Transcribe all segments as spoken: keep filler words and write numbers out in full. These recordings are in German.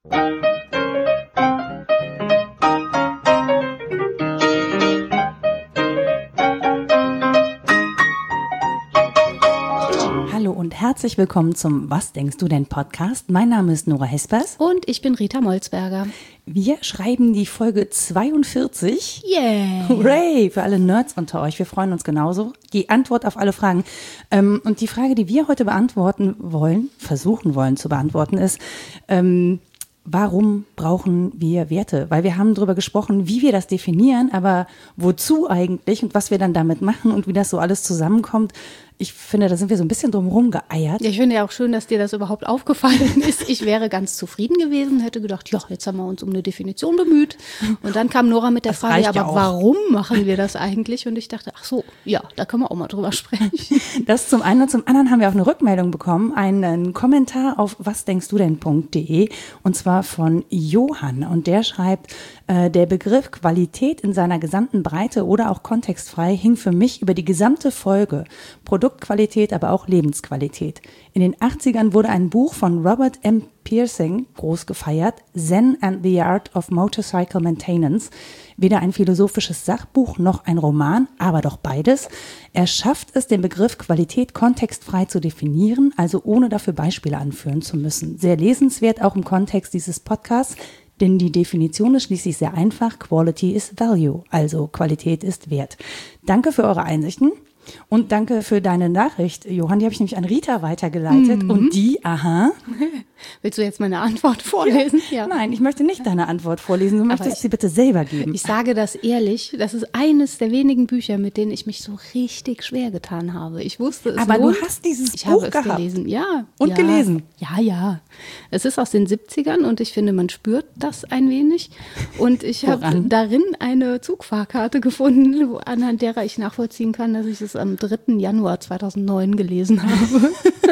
Hallo und herzlich willkommen zum Was denkst du denn Podcast. Mein Name ist Nora Hespers. Und ich bin Rita Molzberger. Wir schreiben die Folge zweiundvierzig. Yeah! Hooray! Für alle Nerds unter euch. Wir freuen uns genauso. Die Antwort auf alle Fragen. Und die Frage, die wir heute beantworten wollen, versuchen wollen zu beantworten, ist, ähm, warum brauchen wir Werte? Weil wir haben darüber gesprochen, wie wir das definieren, aber wozu eigentlich und was wir dann damit machen und wie das so alles zusammenkommt. Ich finde, da sind wir so ein bisschen drumherum geeiert. Ja, ich finde ja auch schön, dass dir das überhaupt aufgefallen ist. Ich wäre ganz zufrieden gewesen, hätte gedacht, ja, jetzt haben wir uns um eine Definition bemüht. Und dann kam Nora mit der Das Frage, reicht ja aber auch. Warum machen wir das eigentlich? Und ich dachte, ach so, ja, da können wir auch mal drüber sprechen. Das zum einen und zum anderen haben wir auch eine Rückmeldung bekommen, einen Kommentar auf wasdenkstdudenn.de und zwar von Johann. Und der schreibt, äh, der Begriff Qualität in seiner gesamten Breite oder auch kontextfrei hing für mich über die gesamte Folge. Produktqualität, aber auch Lebensqualität. In den achtzigern wurde ein Buch von Robert M. Pirsig groß gefeiert, Zen and the Art of Motorcycle Maintenance. Weder ein philosophisches Sachbuch noch ein Roman, aber doch beides. Er schafft es, den Begriff Qualität kontextfrei zu definieren, also ohne dafür Beispiele anführen zu müssen. Sehr lesenswert auch im Kontext dieses Podcasts, denn die Definition ist schließlich sehr einfach. Quality is value, also Qualität ist Wert. Danke für eure Einsichten. Und danke für deine Nachricht, Johann. Die habe ich nämlich an Rita weitergeleitet. Mhm. Und die, aha. Willst du jetzt meine Antwort vorlesen? Ja. Ja. Nein, ich möchte nicht deine Antwort vorlesen. Du möchtest ich, sie bitte selber geben. Ich sage das ehrlich. Das ist eines der wenigen Bücher, mit denen ich mich so richtig schwer getan habe. Ich wusste es Aber lohnt. Du hast dieses ich Buch habe es gehabt. gelesen. Ja. Und ja, gelesen. Ja, ja. Es ist aus den siebzigern und ich finde, man spürt das ein wenig. Und ich habe darin eine Zugfahrkarte gefunden, anhand derer ich nachvollziehen kann, dass ich es am dritten Januar zweitausendneun gelesen habe.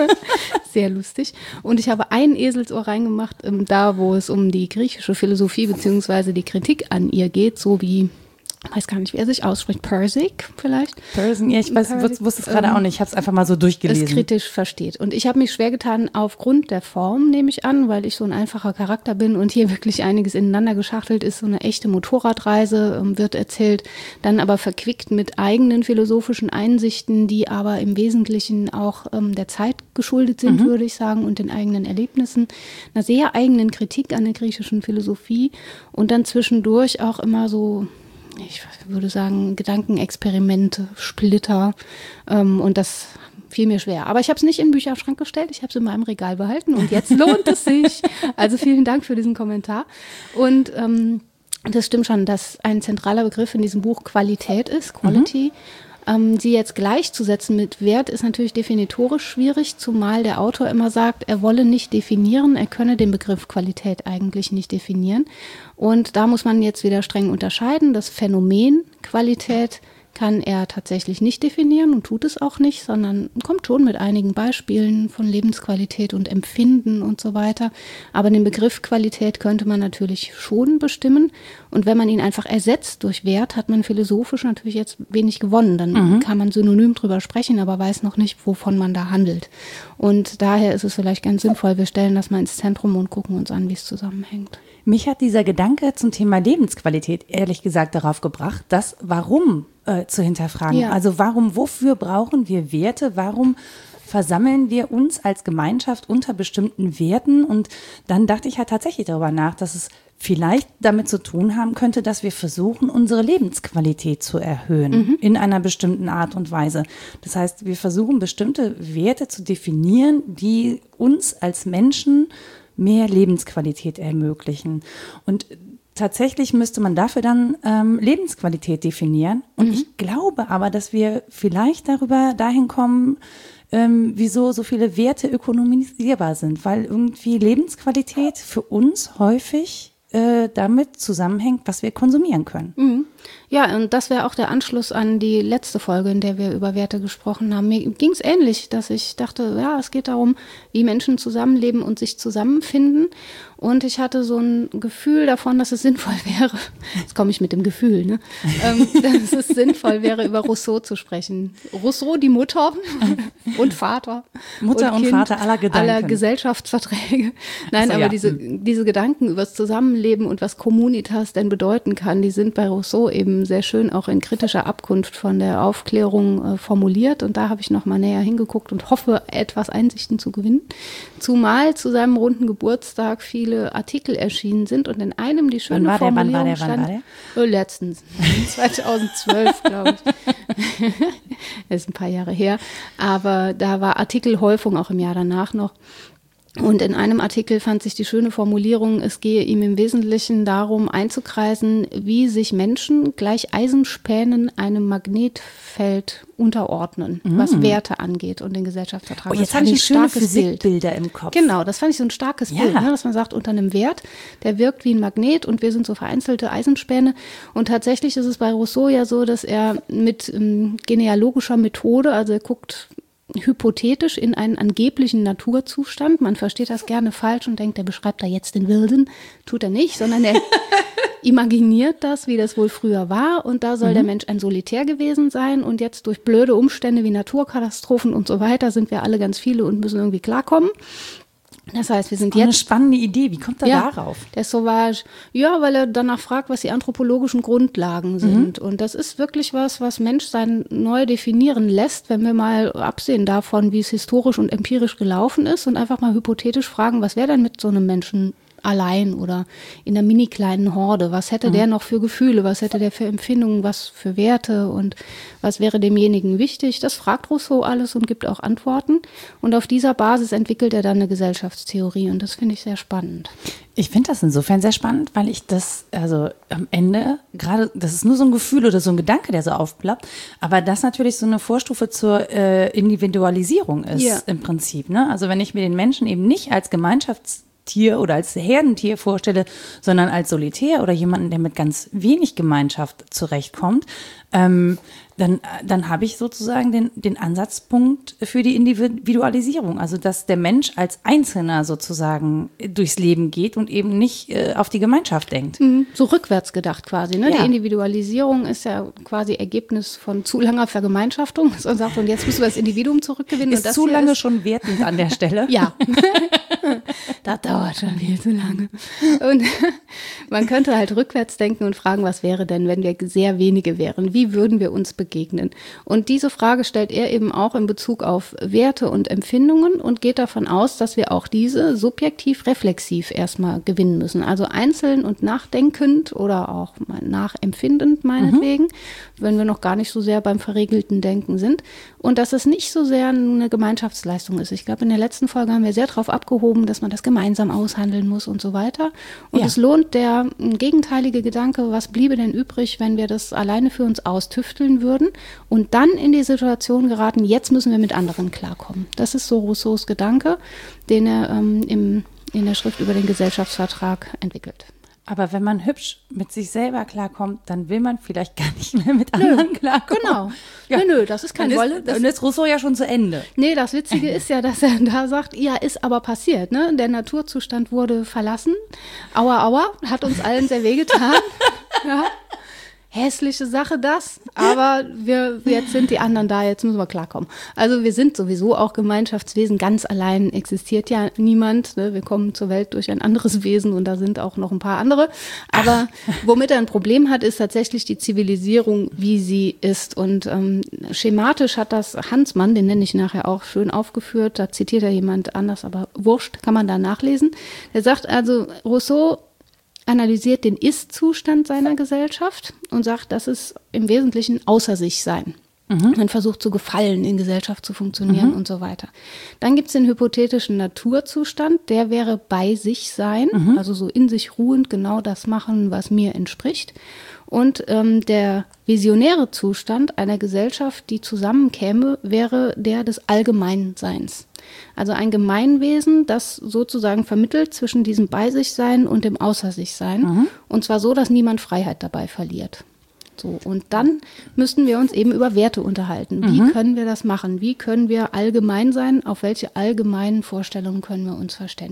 Sehr lustig. Und ich habe ein Eselsohr reingemacht, da wo es um die griechische Philosophie beziehungsweise die Kritik an ihr geht, so wie, ich weiß gar nicht, wie er sich ausspricht, Pirsig vielleicht? Pirsig, ja, ich weiß, Pirsig, wusste es gerade ähm, auch nicht, ich habe es einfach mal so durchgelesen. Es kritisch versteht. Und ich habe mich schwer getan aufgrund der Form, nehme ich an, weil ich so ein einfacher Charakter bin und hier wirklich einiges ineinander geschachtelt ist. So eine echte Motorradreise ähm, wird erzählt, dann aber verquickt mit eigenen philosophischen Einsichten, die aber im Wesentlichen auch ähm, der Zeit geschuldet sind, mhm. würde ich sagen, und den eigenen Erlebnissen, einer sehr eigenen Kritik an der griechischen Philosophie und dann zwischendurch auch immer so, ich würde sagen, Gedankenexperimente, Splitter ähm, und das fiel mir schwer. Aber ich habe es nicht in den Bücherschrank gestellt, ich habe es in meinem Regal behalten und jetzt lohnt es sich. Also vielen Dank für diesen Kommentar. Und ähm, das stimmt schon, dass ein zentraler Begriff in diesem Buch Qualität ist, Quality. Mhm. Ähm, sie jetzt gleichzusetzen mit Wert ist natürlich definitorisch schwierig, zumal der Autor immer sagt, er wolle nicht definieren, er könne den Begriff Qualität eigentlich nicht definieren. Und da muss man jetzt wieder streng unterscheiden. Das Phänomen Qualität kann er tatsächlich nicht definieren und tut es auch nicht, sondern kommt schon mit einigen Beispielen von Lebensqualität und Empfinden und so weiter. Aber den Begriff Qualität könnte man natürlich schon bestimmen. Und wenn man ihn einfach ersetzt durch Wert, hat man philosophisch natürlich jetzt wenig gewonnen. Dann mhm. kann man synonym drüber sprechen, aber weiß noch nicht, wovon man da handelt. Und daher ist es vielleicht ganz sinnvoll, wir stellen das mal ins Zentrum und gucken uns an, wie es zusammenhängt. Mich hat dieser Gedanke zum Thema Lebensqualität ehrlich gesagt darauf gebracht, das Warum äh, zu hinterfragen. Ja. Also warum, wofür brauchen wir Werte? Warum versammeln wir uns als Gemeinschaft unter bestimmten Werten? Und dann dachte ich halt tatsächlich darüber nach, dass es vielleicht damit zu tun haben könnte, dass wir versuchen, unsere Lebensqualität zu erhöhen mhm. in einer bestimmten Art und Weise. Das heißt, wir versuchen, bestimmte Werte zu definieren, die uns als Menschen mehr Lebensqualität ermöglichen. Und tatsächlich müsste man dafür dann ähm, Lebensqualität definieren. Und mhm. ich glaube aber, dass wir vielleicht darüber dahin kommen, ähm, wieso so viele Werte ökonomisierbar sind, weil irgendwie Lebensqualität für uns häufig äh, damit zusammenhängt, was wir konsumieren können. Mhm. Ja, und das wäre auch der Anschluss an die letzte Folge, in der wir über Werte gesprochen haben. Mir ging es ähnlich, dass ich dachte, ja, es geht darum, wie Menschen zusammenleben und sich zusammenfinden. Und ich hatte so ein Gefühl davon, dass es sinnvoll wäre, jetzt komme ich mit dem Gefühl, ne? ähm, dass es sinnvoll wäre, über Rousseau zu sprechen. Rousseau, die Mutter und Vater. Mutter und, und kind Vater aller Gedanken. Aller Gesellschaftsverträge. Nein, so, aber ja. diese, diese Gedanken über das Zusammenleben und was Communitas denn bedeuten kann, die sind bei Rousseau eben sehr schön auch in kritischer Abkunft von der Aufklärung äh, formuliert. Und da habe ich noch mal näher hingeguckt und hoffe, etwas Einsichten zu gewinnen. Zumal zu seinem runden Geburtstag viele Artikel erschienen sind und in einem die schöne wann war Formulierung der, wann war der, stand, wann war der? Oh, letztens, zweitausendzwölf, glaube ich. Das ist ein paar Jahre her, aber da war Artikelhäufung auch im Jahr danach noch. Und in einem Artikel fand sich die schöne Formulierung, es gehe ihm im Wesentlichen darum einzukreisen, wie sich Menschen gleich Eisenspänen einem Magnetfeld unterordnen, mm. was Werte angeht und den Gesellschaftsvertrag. Oh, jetzt das fand ich ein schöne starkes Physikbilder Bild. im Kopf. Genau, das fand ich so ein starkes ja. Bild, ne, dass man sagt, unter einem Wert, der wirkt wie ein Magnet und wir sind so vereinzelte Eisenspäne. Und tatsächlich ist es bei Rousseau ja so, dass er mit ähm, genealogischer Methode, also er guckt hypothetisch in einen angeblichen Naturzustand. Man versteht das gerne falsch und denkt, er beschreibt da jetzt den Wilden. Tut er nicht, sondern er imaginiert das, wie das wohl früher war. Und da soll mhm. der Mensch ein Solitär gewesen sein. Und jetzt durch blöde Umstände wie Naturkatastrophen und so weiter sind wir alle ganz viele und müssen irgendwie klarkommen. Das heißt, wir sind das ist jetzt... eine spannende Idee. Wie kommt er ja, darauf? Der Sauvage. Ja, weil er danach fragt, was die anthropologischen Grundlagen sind. Mhm. Und das ist wirklich was, was Menschsein neu definieren lässt, wenn wir mal absehen davon, wie es historisch und empirisch gelaufen ist und einfach mal hypothetisch fragen, was wäre denn mit so einem Menschen allein oder in einer mini kleinen Horde? Was hätte mhm. der noch für Gefühle? Was hätte der für Empfindungen? Was für Werte? Und was wäre demjenigen wichtig? Das fragt Rousseau alles und gibt auch Antworten. Und auf dieser Basis entwickelt er dann eine Gesellschaftstheorie. Und das finde ich sehr spannend. Ich finde das insofern sehr spannend, weil ich das, also am Ende, gerade, das ist nur so ein Gefühl oder so ein Gedanke, der so aufploppt, aber das natürlich so eine Vorstufe zur äh, Individualisierung ist ja. im Prinzip. Ne? Also wenn ich mir den Menschen eben nicht als Gemeinschafts Tier oder als Herdentier vorstelle, sondern als Solitär oder jemanden, der mit ganz wenig Gemeinschaft zurechtkommt, ähm, dann, dann habe ich sozusagen den, den Ansatzpunkt für die Individualisierung. Also, dass der Mensch als Einzelner sozusagen durchs Leben geht und eben nicht äh, auf die Gemeinschaft denkt. Mhm. So rückwärts gedacht quasi. Ne? Ja. Die Individualisierung ist ja quasi Ergebnis von zu langer Vergemeinschaftung. Und sagt, und jetzt müssen wir das Individuum zurückgewinnen. Ist und das zu lange ist schon wertend an der Stelle. Ja. Das dauert schon viel zu lange. Und man könnte halt rückwärts denken und fragen, was wäre denn, wenn wir sehr wenige wären? Wie würden wir uns begegnen? Und diese Frage stellt er eben auch in Bezug auf Werte und Empfindungen und geht davon aus, dass wir auch diese subjektiv reflexiv erstmal gewinnen müssen. Also einzeln und nachdenkend oder auch mal nachempfindend meinetwegen, mhm. wenn wir noch gar nicht so sehr beim verregelten Denken sind. Und dass es nicht so sehr eine Gemeinschaftsleistung ist. Ich glaube, in der letzten Folge haben wir sehr darauf abgehoben, dass man das gemeinsam aushandeln muss und so weiter. Und ja. es lohnt der gegenteilige Gedanke, was bliebe denn übrig, wenn wir das alleine für uns austüfteln würden und dann in die Situation geraten, jetzt müssen wir mit anderen klarkommen. Das ist so Rousseaus Gedanke, den er ähm, im, in der Schrift über den Gesellschaftsvertrag entwickelt. Aber wenn man hübsch mit sich selber klarkommt, dann will man vielleicht gar nicht mehr mit anderen nö, klarkommen. Genau. Ja. Nö, nö, das ist kein Wolle. Dann ist Rousseau ja schon zu Ende. Nee, das Witzige ist ja, dass er da sagt, ja, ist aber passiert. Ne? Der Naturzustand wurde verlassen. Aua, aua, hat uns allen sehr wehgetan. Ja. Hässliche Sache das, aber wir, jetzt sind die anderen da, jetzt müssen wir klarkommen. Also wir sind sowieso auch Gemeinschaftswesen, ganz allein existiert ja niemand. Ne? Wir kommen zur Welt durch ein anderes Wesen und da sind auch noch ein paar andere. Aber womit er ein Problem hat, ist tatsächlich die Zivilisierung, wie sie ist. Und ähm, schematisch hat das Hansmann, den nenne ich nachher auch, schön aufgeführt. Da zitiert er jemand anders, aber wurscht, kann man da nachlesen. Der sagt also, Rousseau analysiert den Ist-Zustand seiner Gesellschaft und sagt, das ist im Wesentlichen außer sich sein. Mhm. Man versucht zu gefallen, in Gesellschaft zu funktionieren mhm. und so weiter. Dann gibt es den hypothetischen Naturzustand, der wäre bei sich sein, mhm. also so in sich ruhend genau das machen, was mir entspricht. Und ähm, der visionäre Zustand einer Gesellschaft, die zusammenkäme, wäre der des Allgemeinseins. Also ein Gemeinwesen, das sozusagen vermittelt zwischen diesem Bei-sich-Sein und dem Außer-sich-Sein. Mhm. Und zwar so, dass niemand Freiheit dabei verliert. So, und dann müssten wir uns eben über Werte unterhalten. Wie mhm. können wir das machen? Wie können wir allgemein sein? Auf welche allgemeinen Vorstellungen können wir uns verständigen?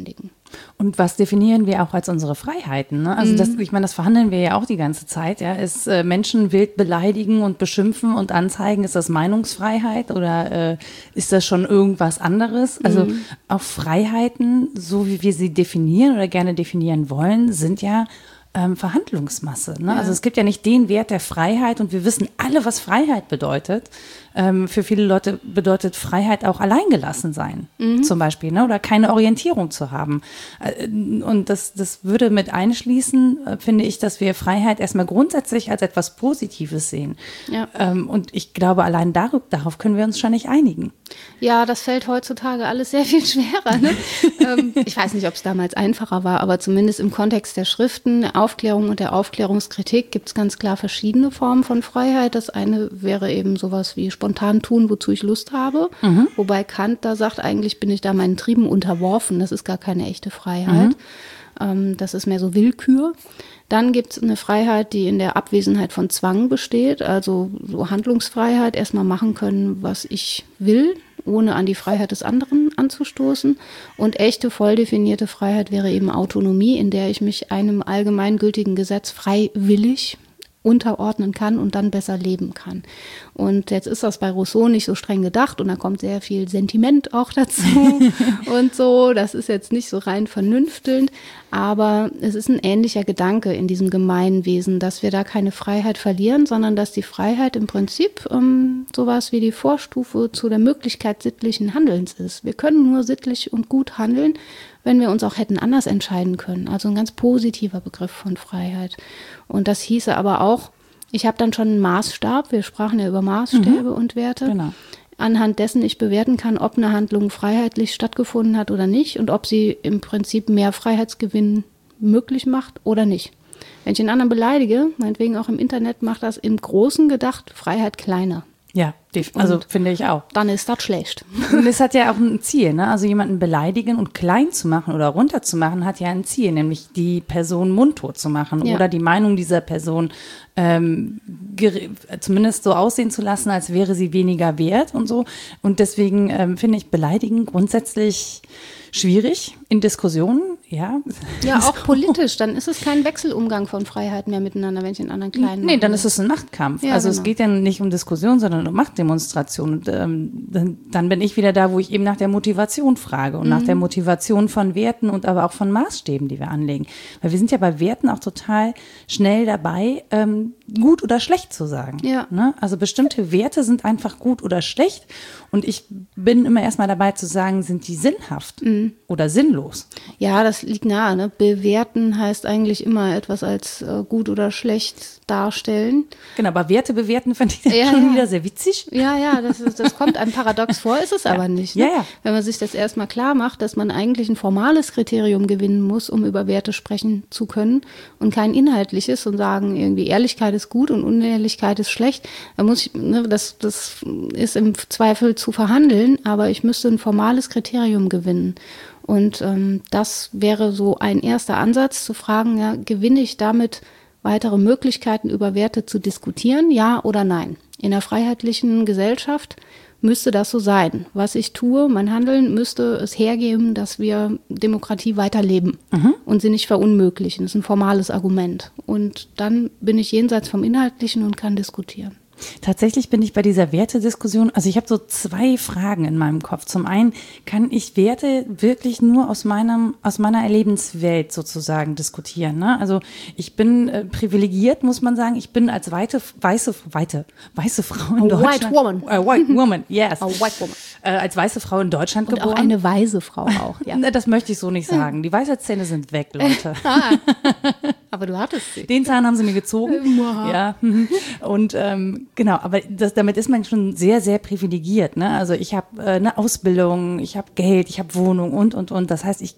Und was definieren wir auch als unsere Freiheiten? Ne? Also das, ich meine, das verhandeln wir ja auch die ganze Zeit. Ja? Ist äh, Menschen wild beleidigen und beschimpfen und anzeigen, ist das Meinungsfreiheit oder äh, ist das schon irgendwas anderes? Also mhm. auch Freiheiten, so wie wir sie definieren oder gerne definieren wollen, sind ja Ähm, Verhandlungsmasse. Ne? Ja. Also es gibt ja nicht den Wert der Freiheit und wir wissen alle, was Freiheit bedeutet. Ähm, für viele Leute bedeutet Freiheit auch alleingelassen sein, mhm. zum Beispiel, ne? Oder keine Orientierung zu haben. Äh, und das, das würde mit einschließen, äh, finde ich, dass wir Freiheit erstmal grundsätzlich als etwas Positives sehen. Ja. Ähm, und ich glaube, allein dar- darauf können wir uns schon nicht einigen. Ja, das fällt heutzutage alles sehr viel schwerer. Ne? ähm, ich weiß nicht, ob es damals einfacher war, aber zumindest im Kontext der Schriften, der Aufklärung und der Aufklärungskritik gibt es ganz klar verschiedene Formen von Freiheit. Das eine wäre eben sowas wie spontan tun, wozu ich Lust habe. Mhm. Wobei Kant da sagt, eigentlich bin ich da meinen Trieben unterworfen. Das ist gar keine echte Freiheit. Mhm. Ähm, das ist mehr so Willkür. Dann gibt es eine Freiheit, die in der Abwesenheit von Zwang besteht, also so Handlungsfreiheit, erstmal machen können, was ich will, ohne an die Freiheit des anderen anzustoßen. Und echte, voll definierte Freiheit wäre eben Autonomie, in der ich mich einem allgemeingültigen Gesetz freiwillig unterordnen kann und dann besser leben kann. Und jetzt ist das bei Rousseau nicht so streng gedacht und da kommt sehr viel Sentiment auch dazu und so. Das ist jetzt nicht so rein vernünftelnd, aber es ist ein ähnlicher Gedanke in diesem Gemeinwesen, dass wir da keine Freiheit verlieren, sondern dass die Freiheit im Prinzip ähm, sowas wie die Vorstufe zu der Möglichkeit sittlichen Handelns ist. Wir können nur sittlich und gut handeln, wenn wir uns auch hätten anders entscheiden können. Also ein ganz positiver Begriff von Freiheit. Und das hieße aber auch, ich habe dann schon einen Maßstab, wir sprachen ja über Maßstäbe mhm. und Werte, genau. anhand dessen ich bewerten kann, ob eine Handlung freiheitlich stattgefunden hat oder nicht und ob sie im Prinzip mehr Freiheitsgewinn möglich macht oder nicht. Wenn ich einen anderen beleidige, meinetwegen auch im Internet, macht das im Großen gedacht Freiheit kleiner. Ja, also und finde ich auch. Dann ist das schlecht. Und es hat ja auch ein Ziel, ne? Also jemanden beleidigen und klein zu machen oder runterzumachen, hat ja ein Ziel, nämlich die Person mundtot zu machen ja. oder die Meinung dieser Person ähm, ger- zumindest so aussehen zu lassen, als wäre sie weniger wert und so. Und deswegen ähm, finde ich Beleidigen grundsätzlich schwierig in Diskussionen, ja. Ja, auch politisch. Dann ist es kein Wechselumgang von Freiheit mehr miteinander, wenn ich den anderen klein mache. Nee, dann ist es ein Machtkampf. Ja, also genau. Es geht ja nicht um Diskussion, sondern um Machtdemonstration. Und ähm, dann, dann bin ich wieder da, wo ich eben nach der Motivation frage und mhm. nach der Motivation von Werten und aber auch von Maßstäben, die wir anlegen. Weil wir sind ja bei Werten auch total schnell dabei, ähm, gut oder schlecht zu sagen. Ja. Ne? Also bestimmte Werte sind einfach gut oder schlecht. Und ich bin immer erstmal dabei zu sagen, sind die sinnhaft mhm. oder sinnlos? Ja, das liegt nahe. Ne? Bewerten heißt eigentlich immer etwas als äh, gut oder schlecht darstellen. Genau, aber Werte bewerten fand ich ja, schon ja. wieder sehr witzig. Ja, ja, das, ist, das kommt einem paradox vor, ist es ja. aber nicht. Ne? Ja, ja. Wenn man sich das erstmal klar macht, dass man eigentlich ein formales Kriterium gewinnen muss, um über Werte sprechen zu können und kein inhaltliches und sagen, irgendwie Ehrlichkeit ist gut und Unehrlichkeit ist schlecht, dann muss ich, ne, das, das ist im Zweifel zu verhandeln, aber ich müsste ein formales Kriterium gewinnen. Und ähm, das wäre so ein erster Ansatz, zu fragen, ja, gewinne ich damit weitere Möglichkeiten, über Werte zu diskutieren, ja oder nein? In einer freiheitlichen Gesellschaft müsste das so sein. Was ich tue, mein Handeln müsste es hergeben, dass wir Demokratie weiterleben mhm. und sie nicht verunmöglichen. Das ist ein formales Argument. Und dann bin ich jenseits vom Inhaltlichen und kann diskutieren. Tatsächlich bin ich bei dieser Wertediskussion, also ich habe so zwei Fragen in meinem Kopf. Zum einen, kann ich Werte wirklich nur aus meinem, aus meiner Erlebenswelt sozusagen diskutieren, ne? Also ich bin äh, privilegiert, muss man sagen. Ich bin als weite, weiße, weite, weiße Frau in A Deutschland. White woman. A white woman, yes. A white woman. Äh, als weiße Frau in Deutschland und geboren. Auch eine weise Frau auch, ja. Das möchte ich so nicht sagen. Die Weisheitszähne sind weg, Leute. Ah, aber du hattest sie. Den Zahn haben sie mir gezogen. Ja. Und ähm, genau, aber das, damit ist man schon sehr, sehr privilegiert. Ne? Also ich habe äh, eine Ausbildung, ich habe Geld, ich habe Wohnung und, und, und. Das heißt, ich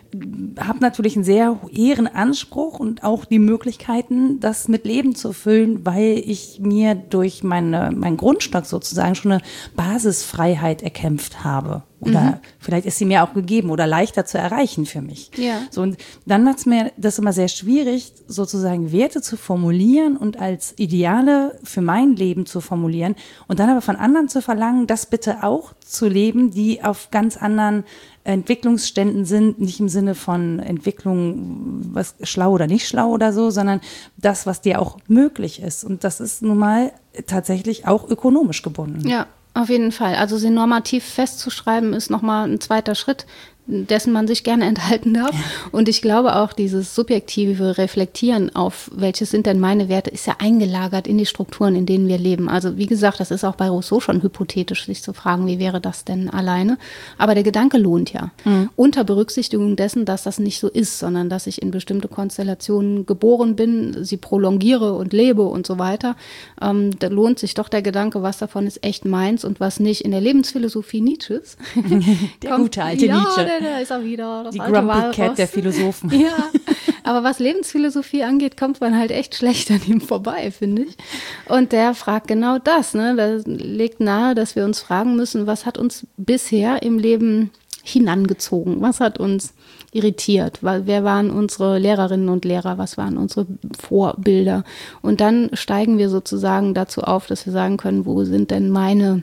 habe natürlich einen sehr hehren Anspruch und auch die Möglichkeiten, das mit Leben zu füllen, weil ich mir durch meine, meinen Grundstock sozusagen schon eine Basisfreiheit erkämpft habe. Oder mhm. vielleicht ist sie mir auch gegeben oder leichter zu erreichen für mich. Ja. So, und dann macht es mir das immer sehr schwierig, sozusagen Werte zu formulieren und als Ideale für mein Leben zu formulieren und dann aber von anderen zu verlangen, das bitte auch zu leben, die auf ganz anderen Entwicklungsständen sind, nicht im Sinne von Entwicklung, was schlau oder nicht schlau oder so, sondern das, was dir auch möglich ist. Und das ist nun mal tatsächlich auch ökonomisch gebunden. Ja, auf jeden Fall. Also sie normativ festzuschreiben, ist nochmal ein zweiter Schritt, dessen man sich gerne enthalten darf. Und ich glaube auch, dieses subjektive Reflektieren auf, welches sind denn meine Werte, ist ja eingelagert in die Strukturen, in denen wir leben. Also wie gesagt, das ist auch bei Rousseau schon hypothetisch, sich zu fragen, wie wäre das denn alleine? Aber der Gedanke lohnt ja. Mhm. Unter Berücksichtigung dessen, dass das nicht so ist, sondern dass ich in bestimmte Konstellationen geboren bin, sie prolongiere und lebe und so weiter. Ähm, da lohnt sich doch der Gedanke, was davon ist echt meins und was nicht. In der Lebensphilosophie Nietzsches. Der kommt, gute alte ja, Nietzsche. Da ist er wieder. Das Die alte Grumpy Cat der Philosophen. Ja, aber was Lebensphilosophie angeht, kommt man halt echt schlecht an ihm vorbei, finde ich. Und der fragt genau das. Ne? Das legt nahe, dass wir uns fragen müssen, was hat uns bisher im Leben hinangezogen? Was hat uns irritiert? Wer waren unsere Lehrerinnen und Lehrer? Was waren unsere Vorbilder? Und dann steigen wir sozusagen dazu auf, dass wir sagen können, wo sind denn meine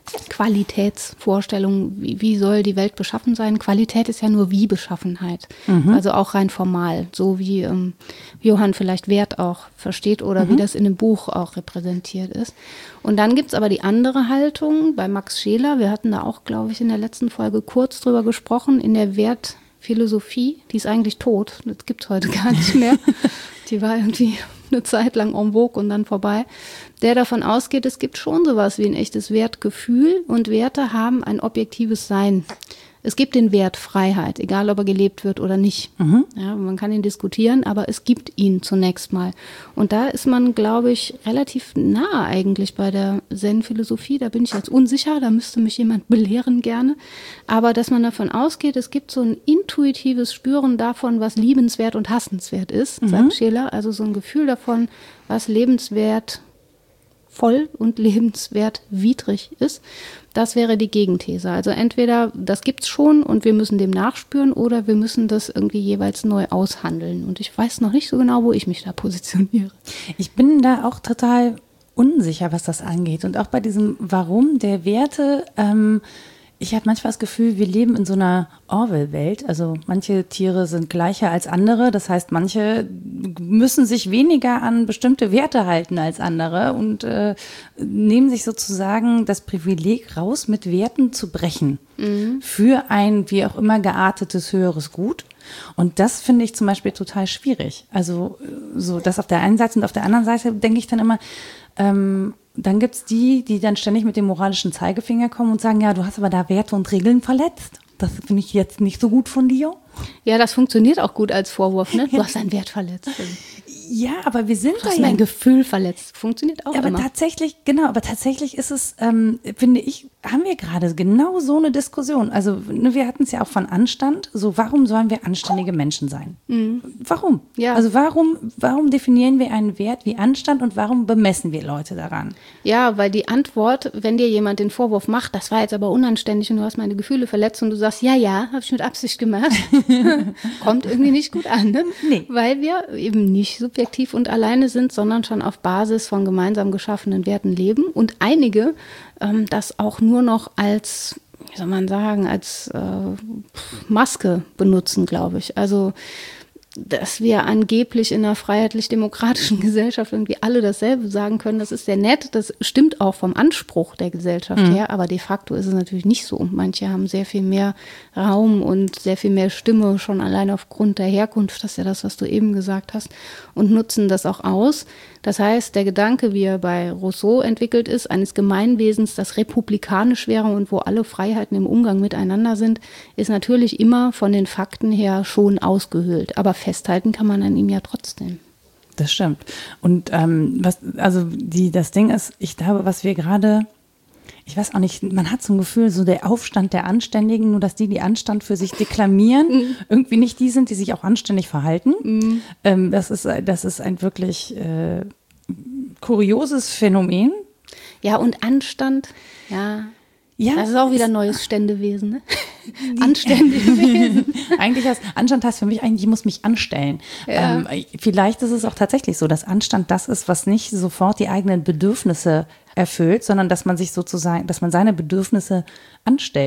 Qualitätsvorstellung, wie, wie soll die Welt beschaffen sein? Qualität ist ja nur Wie-Beschaffenheit, mhm. also auch rein formal, so wie ähm, Johann vielleicht Wert auch versteht oder mhm. wie das in dem Buch auch repräsentiert ist. Und dann gibt es aber die andere Haltung bei Max Scheler, wir hatten da auch, glaube ich, in der letzten Folge kurz drüber gesprochen, in der Wertphilosophie, die ist eigentlich tot, das gibt es heute gar nicht mehr, die war irgendwie eine Zeit lang en vogue und dann vorbei, der davon ausgeht, es gibt schon sowas wie ein echtes Wertgefühl und Werte haben ein objektives Sein. Es gibt den Wert Freiheit, egal ob er gelebt wird oder nicht. Mhm. Ja, man kann ihn diskutieren, aber es gibt ihn zunächst mal. Und da ist man, glaube ich, relativ nah eigentlich bei der Zen-Philosophie. Da bin ich jetzt unsicher, da müsste mich jemand belehren gerne. Aber dass man davon ausgeht, es gibt so ein intuitives Spüren davon, was liebenswert und hassenswert ist, mhm. sagt Scheler. Also so ein Gefühl davon, was lebenswert voll und lebenswert widrig ist. Das wäre die Gegenthese. Also entweder das gibt's schon und wir müssen dem nachspüren oder wir müssen das irgendwie jeweils neu aushandeln. Und ich weiß noch nicht so genau, wo ich mich da positioniere. Ich bin da auch total unsicher, was das angeht. Und auch bei diesem Warum der Werte, ähm, ich habe manchmal das Gefühl, wir leben in so einer Orwell-Welt. Also manche Tiere sind gleicher als andere. Das heißt, manche müssen sich weniger an bestimmte Werte halten als andere und äh, nehmen sich sozusagen das Privileg raus, mit Werten zu brechen. Mhm. Für ein wie auch immer geartetes höheres Gut. Und das finde ich zum Beispiel total schwierig. Also so das auf der einen Seite und auf der anderen Seite denke ich dann immer, ähm, dann gibt es die, die dann ständig mit dem moralischen Zeigefinger kommen und sagen, ja, du hast aber da Werte und Regeln verletzt. Das finde ich jetzt nicht so gut von dir. Ja, das funktioniert auch gut als Vorwurf, ne? Du hast einen Wert verletzt. Ja, aber wir sind du hast da ja mein Gefühl verletzt. Funktioniert auch ja, aber immer. tatsächlich, genau, aber tatsächlich ist es, ähm, finde ich, haben wir gerade genau so eine Diskussion. Also ne, wir hatten es ja auch von Anstand. So, warum sollen wir anständige Menschen sein? Mhm. Warum? Ja. Also warum, warum definieren wir einen Wert wie Anstand und warum bemessen wir Leute daran? Ja, weil die Antwort, wenn dir jemand den Vorwurf macht, das war jetzt aber unanständig und du hast meine Gefühle verletzt und du sagst, ja, ja, habe ich mit Absicht gemacht, kommt irgendwie nicht gut an, ne? Nee. Weil wir eben nicht subjektiv und alleine sind, sondern schon auf Basis von gemeinsam geschaffenen Werten leben und einige ähm, das auch nur noch als, wie soll man sagen, als äh, Maske benutzen, glaube ich. Also dass wir angeblich in einer freiheitlich-demokratischen Gesellschaft irgendwie alle dasselbe sagen können, das ist sehr nett, das stimmt auch vom Anspruch der Gesellschaft mhm. her, aber de facto ist es natürlich nicht so. Manche haben sehr viel mehr Raum und sehr viel mehr Stimme, schon allein aufgrund der Herkunft, das ist ja das, was du eben gesagt hast, und nutzen das auch aus. Das heißt, der Gedanke, wie er bei Rousseau entwickelt ist, eines Gemeinwesens, das republikanisch wäre und wo alle Freiheiten im Umgang miteinander sind, ist natürlich immer von den Fakten her schon ausgehöhlt. Aber festhalten kann man an ihm ja trotzdem. Das stimmt. Und ähm, was, also die, das Ding ist, ich glaube, was wir gerade, ich weiß auch nicht, man hat so ein Gefühl, so der Aufstand der Anständigen, nur dass die, die Anstand für sich deklamieren, mhm. irgendwie nicht die sind, die sich auch anständig verhalten. Mhm. Ähm, das ist, das ist ein wirklich äh, kurioses Phänomen. Ja, und Anstand, ja. Ja, das ist auch wieder neues Ständewesen, ne? Anständiges Wesen. Eigentlich heißt, Anstand heißt für mich eigentlich, ich muss mich anstellen. Ja. Ähm, vielleicht ist es auch tatsächlich so, dass Anstand das ist, was nicht sofort die eigenen Bedürfnisse erfüllt, sondern dass man sich sozusagen, dass man seine Bedürfnisse anstellt.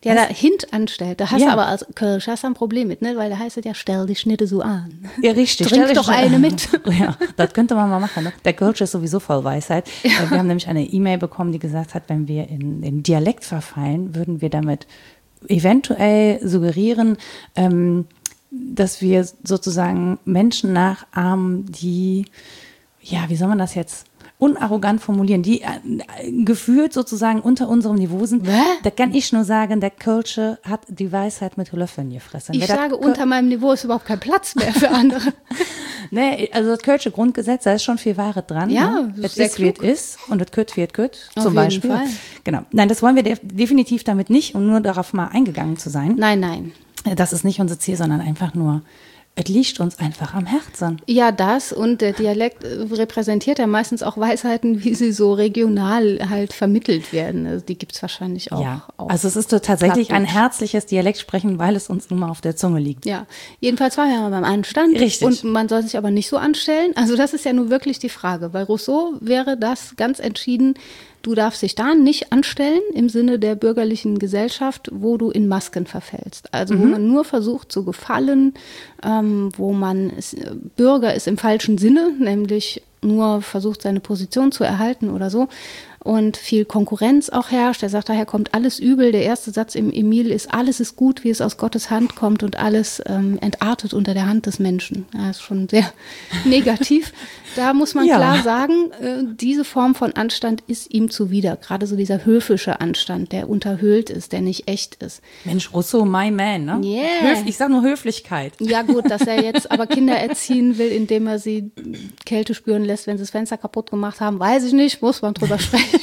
Ja, da hintanstellt. Da hast Ja. du aber als Kölsch hast du ein Problem mit, ne? Weil da heißt es ja, stell dich nicht so an. Ja, richtig. Trink Stell doch dich- eine mit. Ja, das könnte man mal machen. Ne? Der Kölsch ist sowieso voll Weisheit. Äh, Wir haben nämlich eine E-Mail bekommen, die gesagt hat, wenn wir in, in Dialekt verfallen, würden wir damit eventuell suggerieren, ähm, dass wir sozusagen Menschen nachahmen, die, ja, wie soll man das jetzt unarrogant formulieren, die äh, gefühlt sozusagen unter unserem Niveau sind. Hä? Da kann ich nur sagen, der Kölsche hat die Weisheit mit Löffeln gefressen. Ich Wer das sage, Köl- unter meinem Niveau ist überhaupt kein Platz mehr für andere. Nee, also das Kölsche Grundgesetz, da ist schon viel Wahres dran. Ja, ne? das Es ist sehr ist, wie es klug. ist und das Kütt, wie es Kütt, Auf zum jeden Beispiel. Fall. Genau. Nein, das wollen wir def- definitiv damit nicht, um nur darauf mal eingegangen zu sein. Nein, nein. Das ist nicht unser Ziel, sondern einfach nur, es liegt uns einfach am Herzen. Ja, das und der Dialekt äh, repräsentiert ja meistens auch Weisheiten, wie sie so regional halt vermittelt werden. Also die gibt es wahrscheinlich auch. ja, auch. also es ist so tatsächlich ein Plattdeutsch. herzliches Dialekt sprechen, weil es uns nun mal auf der Zunge liegt. Ja, jedenfalls waren wir mal beim Anstand. Richtig. Und man soll sich aber nicht so anstellen. Also das ist ja nun wirklich die Frage. Bei Rousseau wäre das ganz entschieden, du darfst dich da nicht anstellen im Sinne der bürgerlichen Gesellschaft, wo du in Masken verfällst. Also wo man nur versucht zu gefallen, ähm, wo man ist, Bürger ist im falschen Sinne, nämlich nur versucht, seine Position zu erhalten oder so. Und viel Konkurrenz auch herrscht. Er sagt, daher kommt alles übel. Der erste Satz im Emil ist, alles ist gut, wie es aus Gottes Hand kommt und alles ähm, entartet unter der Hand des Menschen. Das ist schon sehr negativ. Da muss man Ja. klar sagen, äh, diese Form von Anstand ist ihm zuwider. Gerade so dieser höfische Anstand, der unterhöhlt ist, der nicht echt ist. Mensch, Rousseau, my man, ne? Yeah. Höf, ich sag nur Höflichkeit. Ja gut, dass er jetzt aber Kinder erziehen will, indem er sie Kälte spüren lässt, wenn sie das Fenster kaputt gemacht haben, weiß ich nicht, muss man drüber sprechen.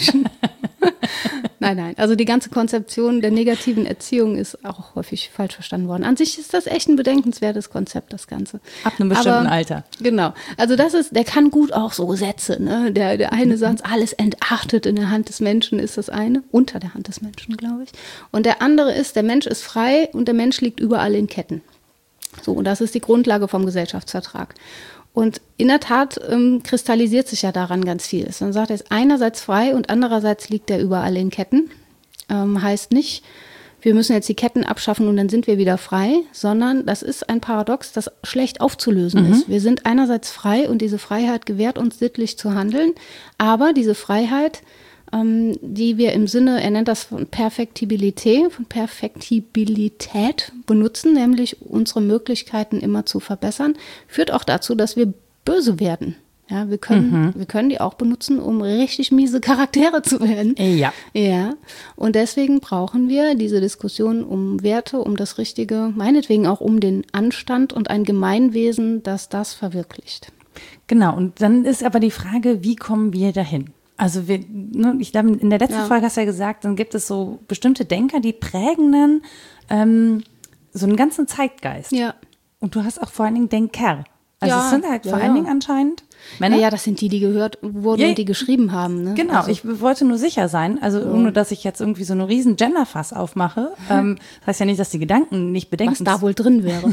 Nein, nein, also die ganze Konzeption der negativen Erziehung ist auch häufig falsch verstanden worden. An sich ist das echt ein bedenkenswertes Konzept, das Ganze. Ab einem bestimmten Aber, Alter. Genau, also das ist, der kann gut auch so Sätze, ne? Der, der eine Satz, alles entartet in der Hand des Menschen ist das eine, unter der Hand des Menschen, glaube ich. Und der andere ist, der Mensch ist frei und der Mensch liegt überall in Ketten. So, und das ist die Grundlage vom Gesellschaftsvertrag. Und in der Tat ähm, kristallisiert sich ja daran ganz viel. Dann sagt er, er ist einerseits frei und andererseits liegt er überall in Ketten. Ähm, heißt nicht, wir müssen jetzt die Ketten abschaffen und dann sind wir wieder frei, sondern das ist ein Paradox, das schlecht aufzulösen ist. Wir sind einerseits frei und diese Freiheit gewährt uns sittlich zu handeln, aber diese Freiheit, ähm, die wir im Sinne, er nennt das von Perfektibilität, von Perfektibilität benutzen, nämlich unsere Möglichkeiten immer zu verbessern, führt auch dazu, dass wir böse werden. Ja, wir können, wir können die auch benutzen, um richtig miese Charaktere zu werden. Ja. Ja, und deswegen brauchen wir diese Diskussion um Werte, um das Richtige, meinetwegen auch um den Anstand und ein Gemeinwesen, das das verwirklicht. Genau, und dann ist aber die Frage, wie kommen wir dahin? Also wir, ne, ich glaube, in der letzten Ja. Folge hast du ja gesagt, dann gibt es so bestimmte Denker, die prägen dann ähm, so einen ganzen Zeitgeist. Ja. Und du hast auch vor allen Dingen Denker. Also Ja, es sind halt ja, vor ja. allen Dingen anscheinend Männer. Naja, das sind die, die gehört wurden Ja, und die geschrieben haben. Ne? Genau, Also, ich wollte nur sicher sein, also ohne, dass ich jetzt irgendwie so eine riesen Genderfass aufmache. Ähm, das heißt ja nicht, dass die Gedanken nicht bedenken. was da wohl drin wäre.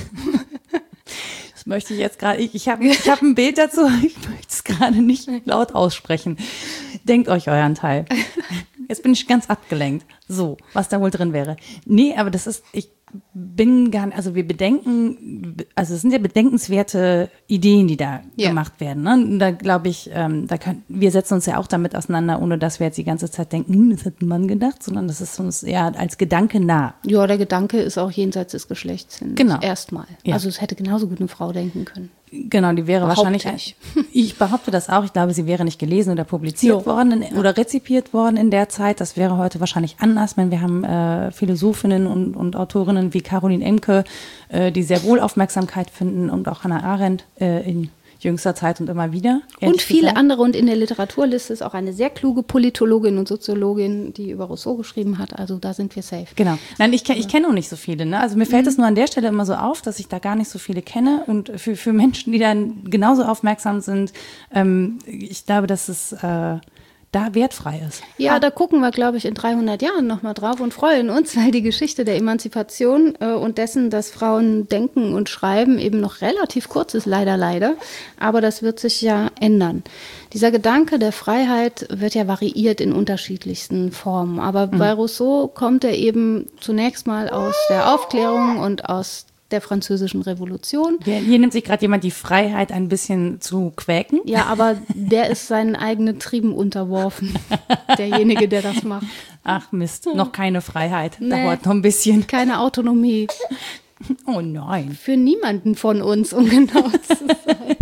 Das möchte ich jetzt gerade, ich, ich habe ich hab ein Bild dazu, ich möchte es gerade nicht laut aussprechen. Denkt euch euren Teil. Jetzt bin ich ganz abgelenkt. So, was da wohl drin wäre. Nee, aber das ist, ich bin gar nicht, also wir bedenken, also es sind ja bedenkenswerte Ideen, die da Ja. gemacht werden. Ne? Und da glaube ich, ähm, da können, wir setzen uns ja auch damit auseinander, ohne dass wir jetzt die ganze Zeit denken, hm, das hat ein Mann gedacht, sondern das ist uns eher als Gedanke nah. Ja, der Gedanke ist auch jenseits des Geschlechts hin. Genau. Erstmal. Ja. Also es hätte genauso gut eine Frau denken können. Genau, die wäre Behaupte wahrscheinlich, ich. ich behaupte das auch, ich glaube, sie wäre nicht gelesen oder publiziert Jo. worden in, oder rezipiert worden in der Zeit. Das wäre heute wahrscheinlich anders, wenn wir haben äh, Philosophinnen und, und Autorinnen wie Caroline Emke, äh, die sehr wohl Aufmerksamkeit finden, und auch Hannah Arendt äh, in jüngster Zeit und immer wieder. Und ehrlich viele gesagt. andere. Und in der Literaturliste ist auch eine sehr kluge Politologin und Soziologin, die über Rousseau geschrieben hat. Also da sind wir safe. Genau. Nein, ich, ke- ich kenne auch nicht so viele. Ne? Also mir fällt es nur an der Stelle immer so auf, dass ich da gar nicht so viele kenne. Und für, für Menschen, die dann genauso aufmerksam sind, ähm, ich glaube, dass es, äh, da wertfrei ist. Ja, da gucken wir, glaube ich, in dreihundert Jahren nochmal drauf und freuen uns, weil die Geschichte der Emanzipation äh, und dessen, dass Frauen denken und schreiben, eben noch relativ kurz ist, leider, leider. Aber das wird sich ja ändern. Dieser Gedanke der Freiheit wird ja variiert in unterschiedlichsten Formen. Aber mhm. bei Rousseau kommt er eben zunächst mal aus der Aufklärung und aus der Französischen Revolution. Hier, hier nimmt sich gerade jemand die Freiheit, ein bisschen zu quäken. Ja, aber der ist seinen eigenen Trieben unterworfen, derjenige, der das macht. Ach Mist, noch keine Freiheit, Nee, dauert noch ein bisschen. Keine Autonomie. Oh nein. Für niemanden von uns, um genau zu sein.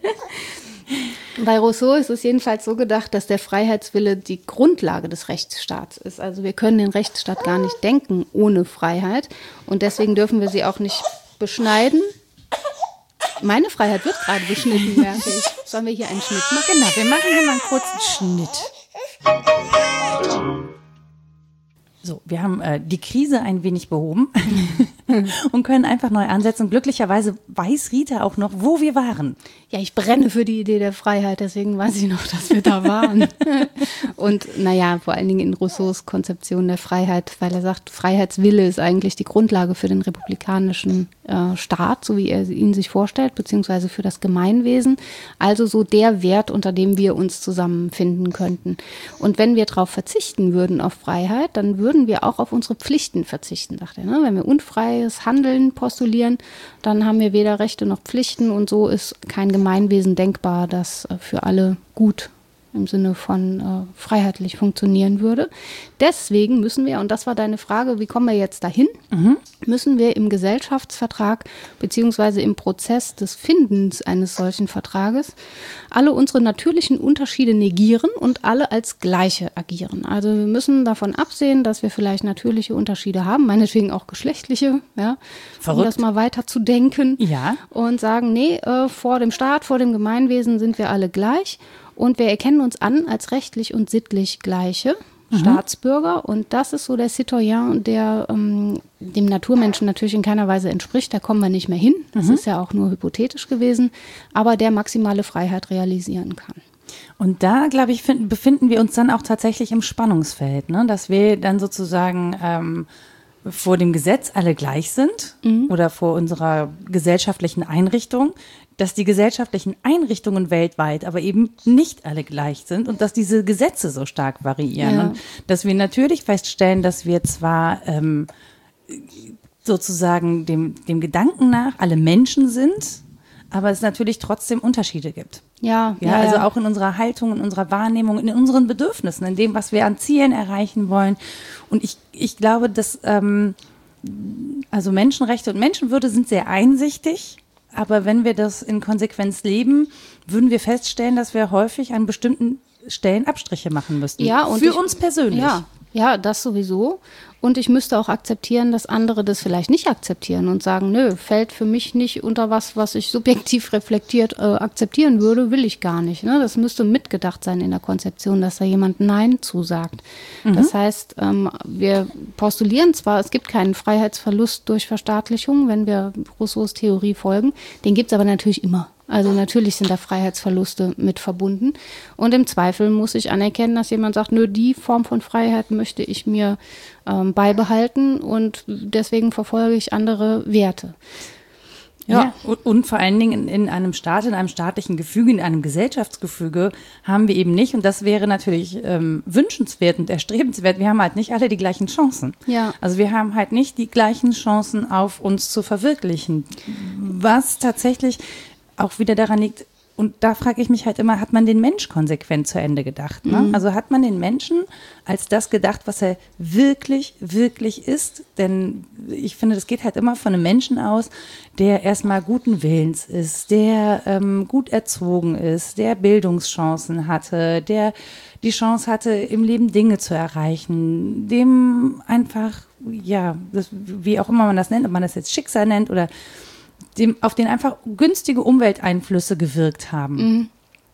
Bei Rousseau ist es jedenfalls so gedacht, dass der Freiheitswille die Grundlage des Rechtsstaats ist. Also wir können den Rechtsstaat gar nicht denken ohne Freiheit und deswegen dürfen wir sie auch nicht beschneiden. Meine Freiheit wird gerade beschnitten, merke ich. Sollen wir hier einen Schnitt machen? Genau, wir machen hier mal einen kurzen Schnitt. So, wir haben äh, die Krise ein wenig behoben und können einfach neu ansetzen. Glücklicherweise weiß Rita auch noch, wo wir waren. Ja, ich brenne für die Idee der Freiheit, deswegen weiß ich noch, dass wir da waren. Und naja, vor allen Dingen in Rousseaus Konzeption der Freiheit, weil er sagt, Freiheitswille ist eigentlich die Grundlage für den republikanischen äh, Staat, so wie er ihn sich vorstellt, beziehungsweise für das Gemeinwesen. Also so der Wert, unter dem wir uns zusammenfinden könnten. Und wenn wir darauf verzichten würden, auf Freiheit, dann würden wir auch auf unsere Pflichten verzichten, sagt er. Ne? Wenn wir unfreies Handeln postulieren, dann haben wir weder Rechte noch Pflichten und so ist kein Gemeinwesen denkbar, das äh, für alle gut im Sinne von äh, freiheitlich funktionieren würde. Deswegen müssen wir, und das war deine Frage, wie kommen wir jetzt dahin, mhm. müssen wir im Gesellschaftsvertrag beziehungsweise im Prozess des Findens eines solchen Vertrages alle unsere natürlichen Unterschiede negieren und alle als Gleiche agieren. Also wir müssen davon absehen, dass wir vielleicht natürliche Unterschiede haben, meinetwegen auch geschlechtliche, ja, um das mal weiter zu denken ja. und sagen, nee, äh, vor dem Staat, vor dem Gemeinwesen sind wir alle gleich. Und wir erkennen uns an als rechtlich und sittlich gleiche mhm. Staatsbürger. Und das ist so der Citoyen, der ähm, dem Naturmenschen natürlich in keiner Weise entspricht. Da kommen wir nicht mehr hin. Das mhm. ist ja auch nur hypothetisch gewesen. Aber der maximale Freiheit realisieren kann. Und da, glaube ich, find, befinden wir uns dann auch tatsächlich im Spannungsfeld, ne? Dass wir dann sozusagen ähm, vor dem Gesetz alle gleich sind mhm. oder vor unserer gesellschaftlichen Einrichtung, dass die gesellschaftlichen Einrichtungen weltweit aber eben nicht alle gleich sind und dass diese Gesetze so stark variieren. Ja. Und dass wir natürlich feststellen, dass wir zwar ähm, sozusagen dem, dem Gedanken nach alle Menschen sind, aber es natürlich trotzdem Unterschiede gibt. Ja, ja, ja, also ja. auch in unserer Haltung, in unserer Wahrnehmung, in unseren Bedürfnissen, in dem, was wir an Zielen erreichen wollen. Und ich, ich glaube, dass ähm, also Menschenrechte und Menschenwürde sind sehr einsichtig. Aber wenn wir das in Konsequenz leben, würden wir feststellen, dass wir häufig an bestimmten Stellen Abstriche machen müssten. Ja, und für ich, uns persönlich. Ja, ja, das sowieso. Und ich müsste auch akzeptieren, dass andere das vielleicht nicht akzeptieren und sagen, nö, fällt für mich nicht unter was, was ich subjektiv reflektiert äh, akzeptieren würde, will ich gar nicht. Ne? Das müsste mitgedacht sein in der Konzeption, dass da jemand Nein zusagt. Mhm. Das heißt, ähm, wir postulieren zwar, es gibt keinen Freiheitsverlust durch Verstaatlichung, wenn wir Rousseaus Theorie folgen, den gibt es aber natürlich immer. Also natürlich sind da Freiheitsverluste mit verbunden. Und im Zweifel muss ich anerkennen, dass jemand sagt, nö, die Form von Freiheit möchte ich mir ähm, beibehalten und deswegen verfolge ich andere Werte. Ja, ja. Und, und vor allen Dingen in, in einem Staat, in einem staatlichen Gefüge, in einem Gesellschaftsgefüge haben wir eben nicht, und das wäre natürlich ähm, wünschenswert und erstrebenswert, wir haben halt nicht alle die gleichen Chancen. Ja. Also wir haben halt nicht die gleichen Chancen, auf uns zu verwirklichen, was tatsächlich auch wieder daran liegt, und da frage ich mich halt immer, hat man den Mensch konsequent zu Ende gedacht? Ne? Mhm. Also hat man den Menschen als das gedacht, was er wirklich, wirklich ist? Denn ich finde, das geht halt immer von einem Menschen aus, der erstmal guten Willens ist, der ähm, gut erzogen ist, der Bildungschancen hatte, der die Chance hatte, im Leben Dinge zu erreichen, dem einfach, ja, das, wie auch immer man das nennt, ob man das jetzt Schicksal nennt oder dem, auf den einfach günstige Umwelteinflüsse gewirkt haben. Mhm.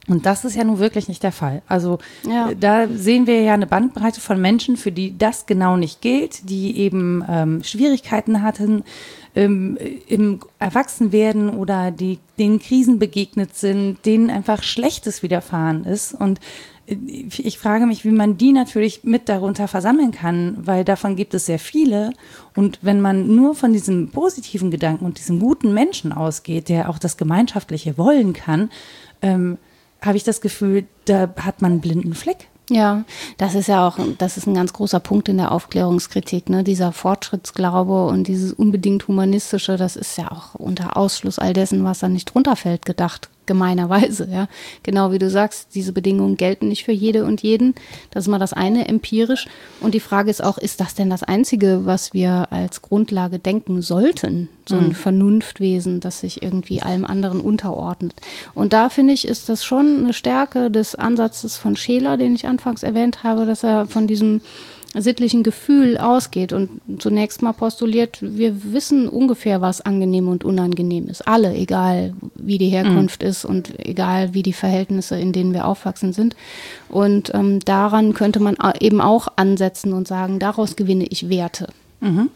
Und das ist ja nun wirklich nicht der Fall. Also Ja. äh, da sehen wir ja eine Bandbreite von Menschen, für die das genau nicht gilt, die eben ähm, Schwierigkeiten hatten ähm, im Erwachsenwerden oder die denen Krisen begegnet sind, denen einfach Schlechtes widerfahren ist. Und äh, ich frage mich, wie man die natürlich mit darunter versammeln kann, weil davon gibt es sehr viele. Und wenn man nur von diesem positiven Gedanken und diesem guten Menschen ausgeht, der auch das Gemeinschaftliche wollen kann, ähm, habe ich das Gefühl, da hat man einen blinden Fleck. Ja, das ist ja auch, das ist ein ganz großer Punkt in der Aufklärungskritik, ne? Dieser Fortschrittsglaube und dieses unbedingt Humanistische, das ist ja auch unter Ausschluss all dessen, was da nicht drunter fällt, gedacht, gemeinerweise, ja. Genau wie du sagst, diese Bedingungen gelten nicht für jede und jeden. Das ist mal das eine, empirisch. Und die Frage ist auch, ist das denn das Einzige, was wir als Grundlage denken sollten? So ein mhm. Vernunftwesen, das sich irgendwie allem anderen unterordnet. Und da finde ich, ist das schon eine Stärke des Ansatzes von Scheler, den ich anfangs erwähnt habe, dass er von diesem sittlichen Gefühl ausgeht und zunächst mal postuliert, wir wissen ungefähr, was angenehm und unangenehm ist. Alle, egal wie die Herkunft mhm. ist und egal wie die Verhältnisse, in denen wir aufwachsen sind. Und ähm, daran könnte man eben auch ansetzen und sagen, daraus gewinne ich Werte. Mhm.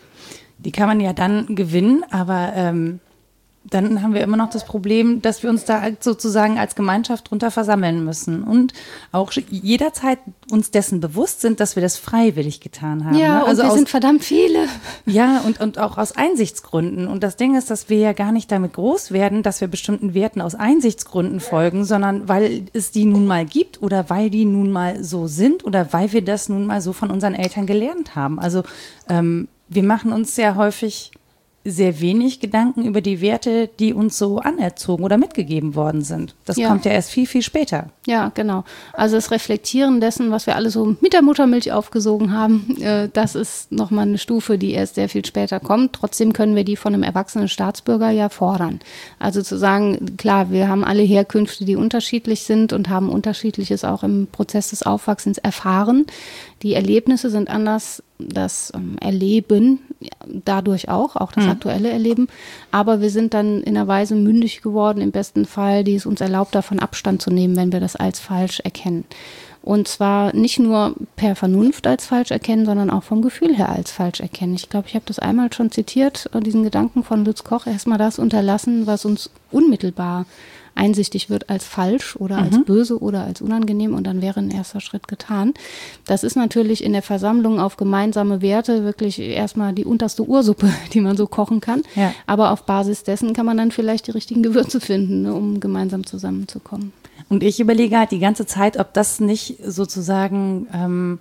Die kann man ja dann gewinnen, aber ähm, dann haben wir immer noch das Problem, dass wir uns da sozusagen als Gemeinschaft drunter versammeln müssen und auch jederzeit uns dessen bewusst sind, dass wir das freiwillig getan haben. Ja, ne? Also und wir aus, sind verdammt viele. Ja, und, und auch aus Einsichtsgründen. Und das Ding ist, dass wir ja gar nicht damit groß werden, dass wir bestimmten Werten aus Einsichtsgründen folgen, sondern weil es die nun mal gibt oder weil die nun mal so sind oder weil wir das nun mal so von unseren Eltern gelernt haben. Also ähm, wir machen uns sehr häufig sehr wenig Gedanken über die Werte, die uns so anerzogen oder mitgegeben worden sind. Das ja. kommt ja erst viel, viel später. Ja, genau. Also das Reflektieren dessen, was wir alle so mit der Muttermilch aufgesogen haben, äh, das ist nochmal eine Stufe, die erst sehr viel später kommt. Trotzdem können wir die von einem erwachsenen Staatsbürger ja fordern. Also zu sagen, klar, wir haben alle Herkünfte, die unterschiedlich sind und haben Unterschiedliches auch im Prozess des Aufwachsens erfahren. Die Erlebnisse sind anders, das ähm, Erleben dadurch auch, auch das mhm. aktuelle Erleben. Aber wir sind dann in einer Weise mündig geworden, im besten Fall, die es uns erlaubt, davon Abstand zu nehmen, wenn wir das als falsch erkennen. Und zwar nicht nur per Vernunft als falsch erkennen, sondern auch vom Gefühl her als falsch erkennen. Ich glaube, ich habe das einmal schon zitiert, diesen Gedanken von Lutz Koch, erstmal das unterlassen, was uns unmittelbar einsichtig wird als falsch oder mhm. als böse oder als unangenehm und dann wäre ein erster Schritt getan. Das ist natürlich in der Versammlung auf gemeinsame Werte wirklich erstmal die unterste Ursuppe, die man so kochen kann. Ja. Aber auf Basis dessen kann man dann vielleicht die richtigen Gewürze finden, ne, um gemeinsam zusammenzukommen. Und ich überlege halt die ganze Zeit, ob das nicht sozusagen ähm,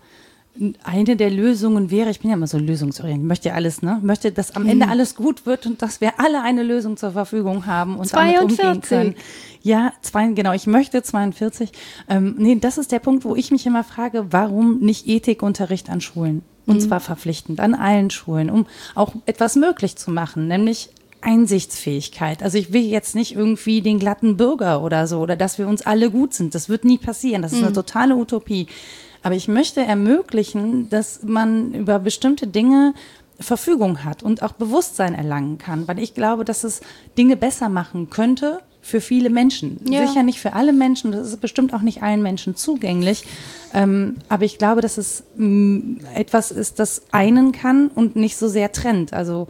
eine der Lösungen wäre, ich bin ja immer so lösungsorientiert, ich möchte ja alles, ne? Möchte, dass am Ende alles gut wird und dass wir alle eine Lösung zur Verfügung haben und zweiundvierzig damit umgehen können. Ja, zwei, genau, ich möchte zweiundvierzig. Ähm, nee, das ist der Punkt, wo ich mich immer frage, warum nicht Ethikunterricht an Schulen? Und mhm. zwar verpflichtend an allen Schulen, um auch etwas möglich zu machen, nämlich Einsichtsfähigkeit. Also ich will jetzt nicht irgendwie den glatten Bürger oder so, oder dass wir uns alle gut sind. Das wird nie passieren. Das ist mhm. eine totale Utopie. Aber ich möchte ermöglichen, dass man über bestimmte Dinge Verfügung hat und auch Bewusstsein erlangen kann, weil ich glaube, dass es Dinge besser machen könnte für viele Menschen. Ja. Sicher nicht für alle Menschen, das ist bestimmt auch nicht allen Menschen zugänglich, ähm, aber ich glaube, dass es mh, etwas ist, das einen kann und nicht so sehr trennt. Also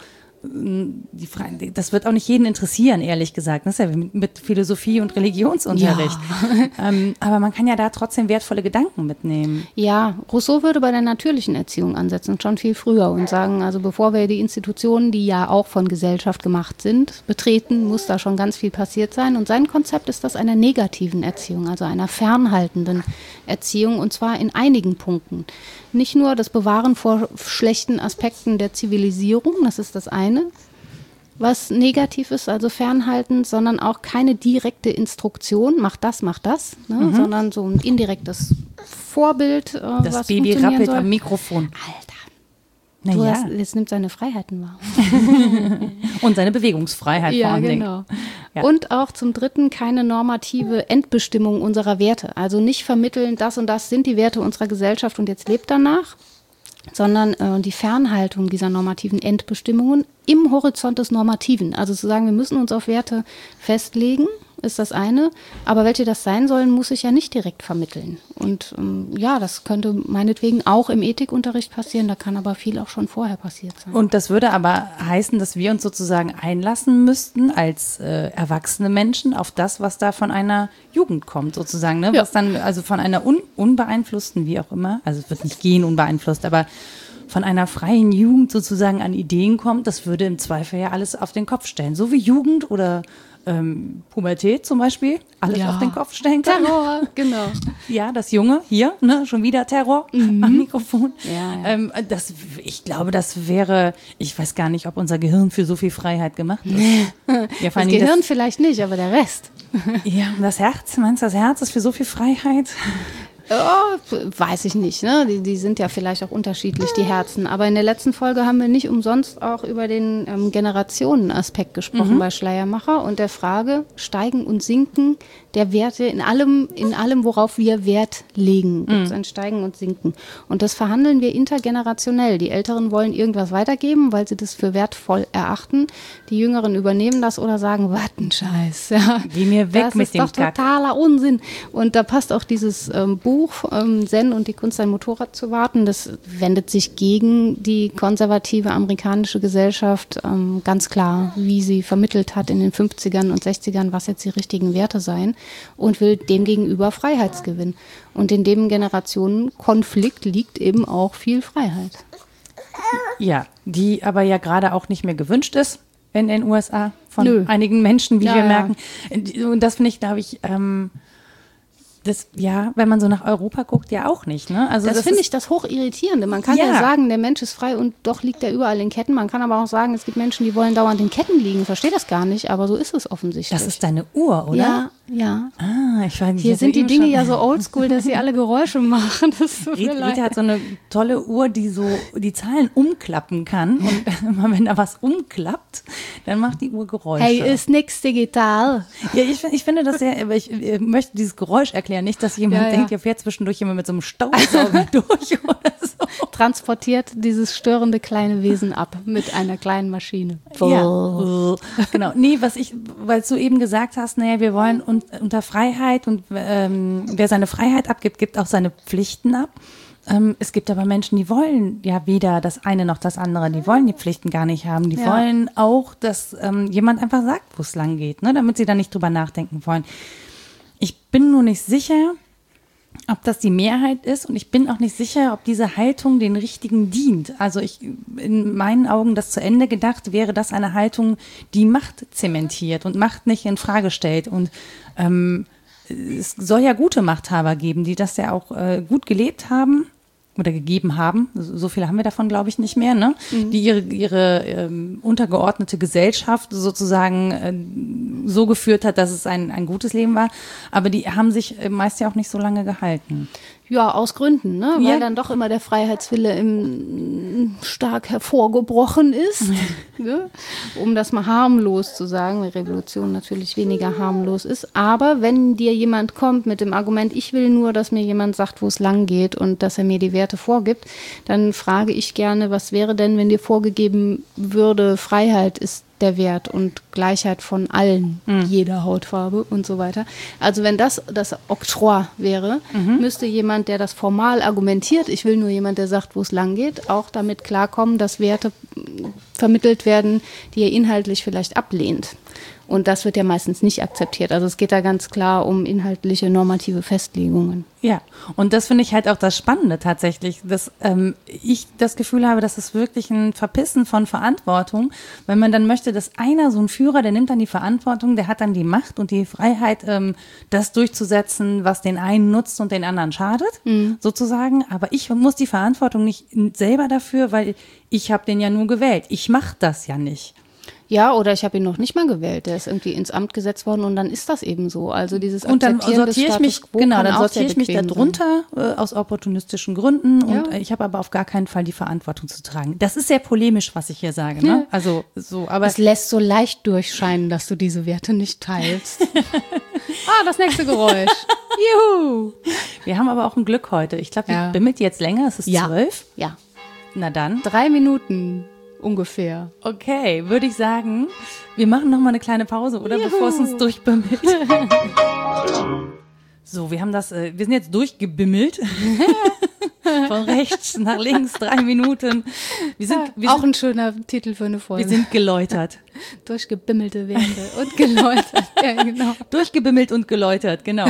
die Frage, das wird auch nicht jeden interessieren, ehrlich gesagt. Das ist ja mit Philosophie und Religionsunterricht. Ja. Ähm, aber man kann ja da trotzdem wertvolle Gedanken mitnehmen. Ja, Rousseau würde bei der natürlichen Erziehung ansetzen, schon viel früher und sagen, also bevor wir die Institutionen, die ja auch von Gesellschaft gemacht sind, betreten, muss da schon ganz viel passiert sein. Und sein Konzept ist das einer negativen Erziehung, also einer fernhaltenden Erziehung, und zwar in einigen Punkten. Nicht nur das Bewahren vor schlechten Aspekten der Zivilisierung, das ist das eine, was negativ ist, also fernhalten, sondern auch keine direkte Instruktion, mach das, mach das, ne, mhm. sondern so ein indirektes Vorbild. Äh, das was Baby rappelt soll. Am Mikrofon. Alter, Na du ja. hast, jetzt nimmt seine Freiheiten wahr. Und seine Bewegungsfreiheit ja, vor allem. Genau. Ja. Und auch zum Dritten keine normative Endbestimmung unserer Werte. Also nicht vermitteln, das und das sind die Werte unserer Gesellschaft und jetzt lebt danach, sondern äh, die Fernhaltung dieser normativen Endbestimmungen im Horizont des Normativen. Also zu sagen, wir müssen uns auf Werte festlegen ist das eine. Aber welche das sein sollen, muss ich ja nicht direkt vermitteln. Und ähm, ja, das könnte meinetwegen auch im Ethikunterricht passieren. Da kann aber viel auch schon vorher passiert sein. Und das würde aber heißen, dass wir uns sozusagen einlassen müssten als äh, erwachsene Menschen auf das, was da von einer Jugend kommt, sozusagen. Ne? Ja. Was dann, also von einer un unbeeinflussten, wie auch immer, also es wird nicht gehen unbeeinflusst, aber von einer freien Jugend sozusagen an Ideen kommt, das würde im Zweifel ja alles auf den Kopf stellen. So wie Jugend oder ähm, Pubertät zum Beispiel, alles Ja. auf den Kopf stellen kann. Terror, genau. Ja, das Junge, hier, ne, schon wieder Terror Mhm. am Mikrofon. Ja, ja. Ähm, das, ich glaube, das wäre, ich weiß gar nicht, ob unser Gehirn für so viel Freiheit gemacht ist. Ja, vor Das allen Dingen Gehirn vielleicht nicht, aber der Rest. Das, ja, und das Herz, meinst du, das Herz ist für so viel Freiheit? Ja, weiß ich nicht, ne? Die, die sind ja vielleicht auch unterschiedlich, die Herzen. Aber in der letzten Folge haben wir nicht umsonst auch über den ähm, Generationenaspekt gesprochen mhm. bei Schleiermacher und der Frage, steigen und sinken der Werte in allem, in allem, worauf wir Wert legen. Gibt es ein Steigen und Sinken. Und das verhandeln wir intergenerationell. Die Älteren wollen irgendwas weitergeben, weil sie das für wertvoll erachten. Die Jüngeren übernehmen das oder sagen, was ein Scheiß. Ja, geh mir weg das mit ist dem doch totaler Unsinn. Und da passt auch dieses ähm, Buch ähm, Zen und die Kunst, ein Motorrad zu warten. Das wendet sich gegen die konservative amerikanische Gesellschaft ähm, ganz klar, wie sie vermittelt hat in den fünfzigern und sechzigern, was jetzt die richtigen Werte seien. Und will demgegenüber Freiheitsgewinn. Und in dem Generationenkonflikt liegt eben auch viel Freiheit. Ja, die aber ja gerade auch nicht mehr gewünscht ist in den U S A von Nö. einigen Menschen, wie Ja, wir ja. merken. Und das finde ich, glaube ich, ähm, das, ja, wenn man so nach Europa guckt, ja auch nicht. Ne? Also Das, das finde ist- ich das Hochirritierende. Man kann ja. Ja. sagen, der Mensch ist frei und doch liegt er überall in Ketten. Man kann aber auch sagen, es gibt Menschen, die wollen dauernd in Ketten liegen. Verstehe das gar nicht, aber so ist es offensichtlich. Das ist deine Uhr, oder? Ja, ja. Ah, ich weiß nicht. Hier ich sind hatte die eben Dinge schon- ja so oldschool, dass sie alle Geräusche machen. Das ist so viel Rita, Rita hat so eine tolle Uhr, die so die Zahlen umklappen kann. Und immer wenn da was umklappt, dann macht die Uhr Geräusche. Hey, ist nix digital. Ja, ich, find- ich finde das sehr, aber ich, äh, möchte dieses Geräusch erklären. Nicht, dass jemand Ja, ja. denkt, hier fährt zwischendurch jemand mit so einem Staubsauger durch oder so. Transportiert dieses störende kleine Wesen ab mit einer kleinen Maschine. Ja, genau. Nee, was ich, weil du eben gesagt hast, naja, wir wollen un, unter Freiheit und ähm, wer seine Freiheit abgibt, gibt auch seine Pflichten ab. Ähm, es gibt aber Menschen, die wollen ja weder das eine noch das andere, die wollen die Pflichten gar nicht haben. Die Ja. wollen auch, dass ähm, jemand einfach sagt, wo es lang geht, ne, damit sie da nicht drüber nachdenken wollen. Ich bin nur nicht sicher, ob das die Mehrheit ist und ich bin auch nicht sicher, ob diese Haltung den Richtigen dient. Also ich, in meinen Augen, das zu Ende gedacht, wäre das eine Haltung, die Macht zementiert und Macht nicht in Frage stellt. Und ähm, es soll ja gute Machthaber geben, die das ja auch äh, gut gelebt haben oder gegeben haben. So so viele haben wir davon, glaube ich, nicht mehr, ne? Mhm. Die ihre, ihre ähm, untergeordnete Gesellschaft sozusagen äh, so geführt hat, dass es ein, ein gutes Leben war. Aber die haben sich äh, meist ja auch nicht so lange gehalten. Ja, aus Gründen, ne? Weil Ja. dann doch immer der Freiheitswille im stark hervorgebrochen ist, ne? Um das mal harmlos zu sagen, weil Revolution natürlich weniger harmlos ist. Aber wenn dir jemand kommt mit dem Argument, ich will nur, dass mir jemand sagt, wo es lang geht und dass er mir die Werte vorgibt, dann frage ich gerne, was wäre denn, wenn dir vorgegeben würde, Freiheit ist der Wert und Gleichheit von allen, mhm. jeder Hautfarbe und so weiter. Also wenn das das Oktroi wäre, mhm. müsste jemand, der das formal argumentiert, ich will nur jemand, der sagt, wo es lang geht, auch damit klarkommen, dass Werte vermittelt werden, die er inhaltlich vielleicht ablehnt. Und das wird ja meistens nicht akzeptiert. Also es geht da ganz klar um inhaltliche normative Festlegungen. Ja, und das finde ich halt auch das Spannende tatsächlich, dass ähm, ich das Gefühl habe, dass es wirklich ein Verpissen von Verantwortung, wenn man dann möchte, dass einer, so ein Führer, der nimmt dann die Verantwortung, der hat dann die Macht und die Freiheit, ähm, das durchzusetzen, was den einen nutzt und den anderen schadet, mhm. sozusagen. Aber ich muss die Verantwortung nicht selber dafür, weil ich habe den ja nur gewählt. Ich mache das ja nicht. Ja, oder ich habe ihn noch nicht mal gewählt. Der ist irgendwie ins Amt gesetzt worden und dann ist das eben so. Also dieses und dann Akzeptieren des sortiere ich mich, Status quo genau, kann dann auch sortiere ich mich sehr bequem darunter äh, aus opportunistischen Gründen und Ja. äh, ich habe aber auf gar keinen Fall die Verantwortung zu tragen. Das ist sehr polemisch, was ich hier sage, ne? Ja. Also so, aber Es lässt so leicht durchscheinen, dass du diese Werte nicht teilst. Ah, das nächste Geräusch. Juhu. wir haben aber auch ein Glück heute. Ich glaube, Ja. ich bimmelt jetzt länger, es ist Ja. zwölf. Ja, Na dann. drei Minuten. ungefähr. Okay, würde ich sagen, wir machen noch mal eine kleine Pause, oder? Juhu. Bevor es uns durchbimmelt. So, wir haben das, äh, wir sind jetzt durchgebimmelt. Von rechts nach links, drei Minuten. Wir sind, wir Auch sind, ein schöner Titel für eine Folge. Wir sind geläutert. Durchgebimmelte Wände und geläutert. Ja, genau. Durchgebimmelt und geläutert, genau.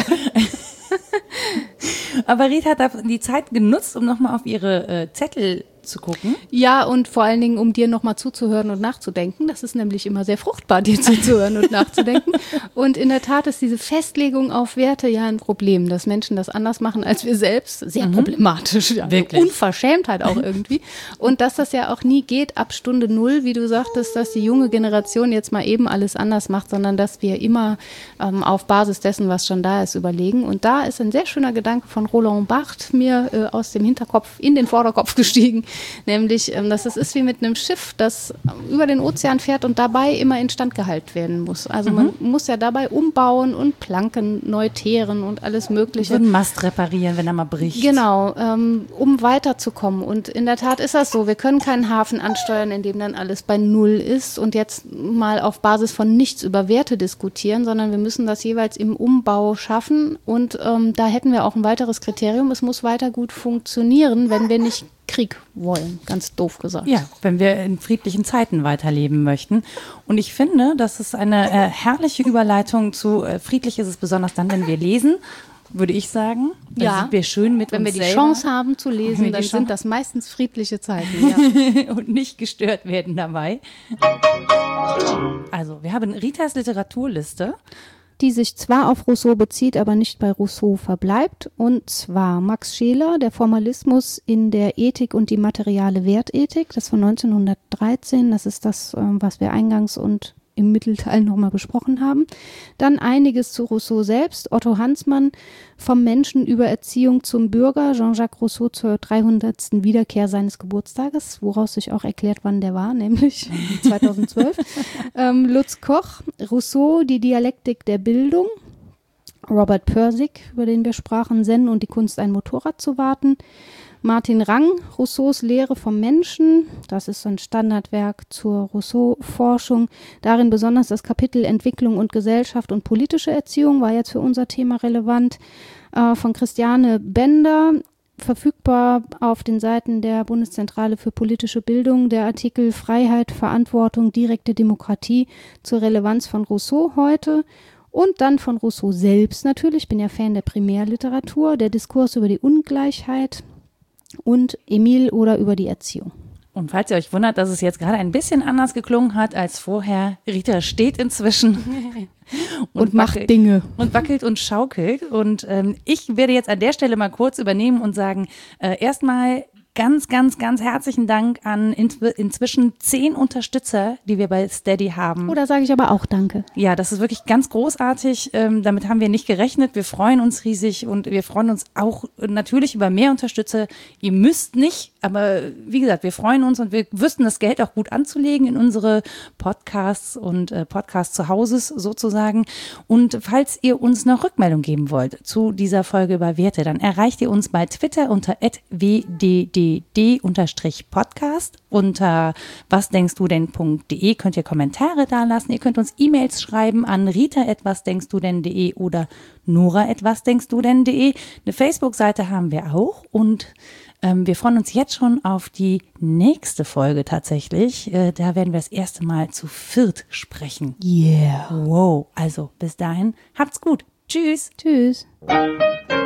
Aber Rita hat die Zeit genutzt, um nochmal auf ihre äh, Zettel zu gucken. Ja, und vor allen Dingen, um dir nochmal zuzuhören und nachzudenken. Das ist nämlich immer sehr fruchtbar, dir zuzuhören und nachzudenken. Und in der Tat ist diese Festlegung auf Werte ja ein Problem, dass Menschen das anders machen als wir selbst. Sehr mhm. problematisch. Ja. Wirklich. Unverschämtheit auch irgendwie. Und dass das ja auch nie geht ab Stunde Null, wie du sagtest, dass die junge Generation jetzt mal eben alles anders macht, sondern dass wir immer ähm, auf Basis dessen, was schon da ist, überlegen. Und da ist ein sehr schöner Gedanke von Roland Barthes mir äh, aus dem Hinterkopf in den Vorderkopf gestiegen. Nämlich, dass es ist wie mit einem Schiff, das über den Ozean fährt und dabei immer instand gehalten werden muss. Also mhm. man muss ja dabei umbauen und Planken neu teeren und alles Mögliche. So einen Mast reparieren, wenn er mal bricht. Genau, ähm, um weiterzukommen. Und in der Tat ist das so. Wir können keinen Hafen ansteuern, in dem dann alles bei Null ist und jetzt mal auf Basis von nichts über Werte diskutieren, sondern wir müssen das jeweils im Umbau schaffen. Und ähm, da hätten wir auch ein weiteres Kriterium. Es muss weiter gut funktionieren, wenn wir nicht Krieg wollen, ganz doof gesagt. Ja, wenn wir in friedlichen Zeiten weiterleben möchten. Und ich finde, das ist eine äh, herrliche Überleitung zu äh, friedlich ist es besonders dann, wenn wir lesen, würde ich sagen. Dann ja, sind wir schön mit wenn uns wir die selber. Chance haben zu lesen, dann sind das meistens friedliche Zeiten. Ja. Und nicht gestört werden dabei. Also, wir haben Ritas Literaturliste, die sich zwar auf Rousseau bezieht, aber nicht bei Rousseau verbleibt. Und zwar Max Scheler, der Formalismus in der Ethik und die materiale Wertethik, das von neunzehnhundertdreizehn, das ist das, was wir eingangs und im Mittelteil nochmal besprochen haben. Dann einiges zu Rousseau selbst, Otto Hansmann, vom Menschen über Erziehung zum Bürger, Jean-Jacques Rousseau zur dreihundertsten Wiederkehr seines Geburtstages, woraus sich auch erklärt, wann der war, nämlich zweitausendzwölf. ähm, Lutz Koch, Rousseau, die Dialektik der Bildung, Robert Pirsig, über den wir sprachen, Zen und die Kunst, ein Motorrad zu warten. Martin Rang, Rousseaus Lehre vom Menschen, das ist ein Standardwerk zur Rousseau-Forschung. Darin besonders das Kapitel Entwicklung und Gesellschaft und politische Erziehung war jetzt für unser Thema relevant. Äh, von Christiane Bender, verfügbar auf den Seiten der Bundeszentrale für politische Bildung, der Artikel Freiheit, Verantwortung, direkte Demokratie zur Relevanz von Rousseau heute. Und dann von Rousseau selbst natürlich, ich bin ja Fan der Primärliteratur, der Diskurs über die Ungleichheit und Emile oder über die Erziehung. Und falls ihr euch wundert, dass es jetzt gerade ein bisschen anders geklungen hat als vorher, Rita steht inzwischen und, und macht wackelt, Dinge. Und wackelt und schaukelt. Und ähm, ich werde jetzt an der Stelle mal kurz übernehmen und sagen, äh, erstmal ganz, ganz, ganz herzlichen Dank an in, inzwischen zehn Unterstützer, die wir bei Steady haben. Oh, da sage ich aber auch Danke. Ja, das ist wirklich ganz großartig. Ähm, damit haben wir nicht gerechnet. Wir freuen uns riesig und wir freuen uns auch natürlich über mehr Unterstützer. Ihr müsst nicht, aber wie gesagt, wir freuen uns und wir wüssten, das Geld auch gut anzulegen in unsere Podcasts und äh, Podcasts zu Hause sozusagen. Und falls ihr uns noch Rückmeldung geben wollt zu dieser Folge über Werte, dann erreicht ihr uns bei Twitter unter at w d d d-podcast. Unter wasdenkstudenn.de könnt ihr Kommentare dalassen. Ihr könnt uns E-Mails schreiben an rita at wasdenkstudenn.de oder nora at wasdenkstudenn.de. Eine Facebook-Seite haben wir auch und ähm, wir freuen uns jetzt schon auf die nächste Folge tatsächlich. Äh, da werden wir das erste Mal zu viert sprechen. Yeah. Wow. Also bis dahin, habt's gut. Tschüss. Tschüss.